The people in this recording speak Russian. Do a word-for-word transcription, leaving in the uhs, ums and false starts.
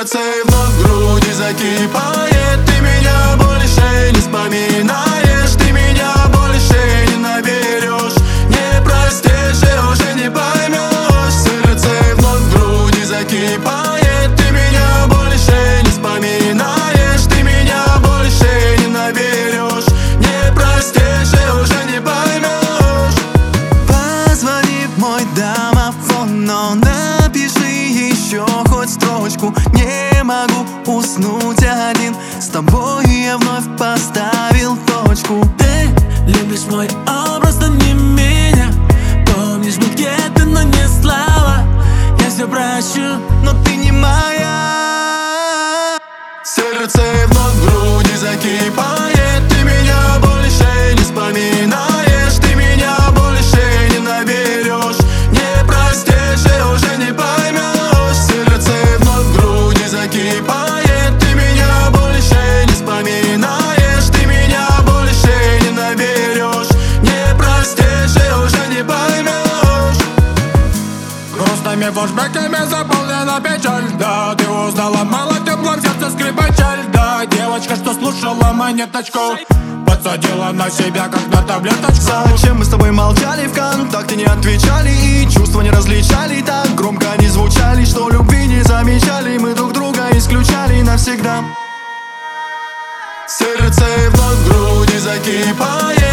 Сердце вновь в груди закипает. Ты меня больше не вспоминаешь, ты меня больше не наберешь, не простишь и уже не поймешь. Сердце вновь в груди закипает. Ты меня больше не вспоминаешь, ты меня больше не наберешь, не простишь и уже не поймешь. Позвони в мой домофон, но напиши еще хоть строчку. Не могу уснуть один, с тобой я вновь поставил точку. Ты любишь мой образ, но не меня. Помнишь, был где-то, но не слава. Я все прощу, но ты не моя. Сердце вновь в груди закипает. Ты меня больше не вспоминаешь, ты меня больше не наберешь, не простишь и уже не поймешь. Сердце вновь в груди закипает. Ты меня больше не вспоминаешь, ты меня больше не наберешь, не простишь и уже не поймешь. Грустными флешбеками заполнена печаль, да. Ты узнала мало, тепло в сердце скрипа печаль, да. Девочка, что слушала монеточку, подсадила на себя, как на таблеточку. Зачем мы с тобой молчали, ВКонтакте не отвечали, и чувства не различали, так громко не звучали, что любви не замечали, мы друг друга исключали навсегда. Сердце вновь в груди закипает.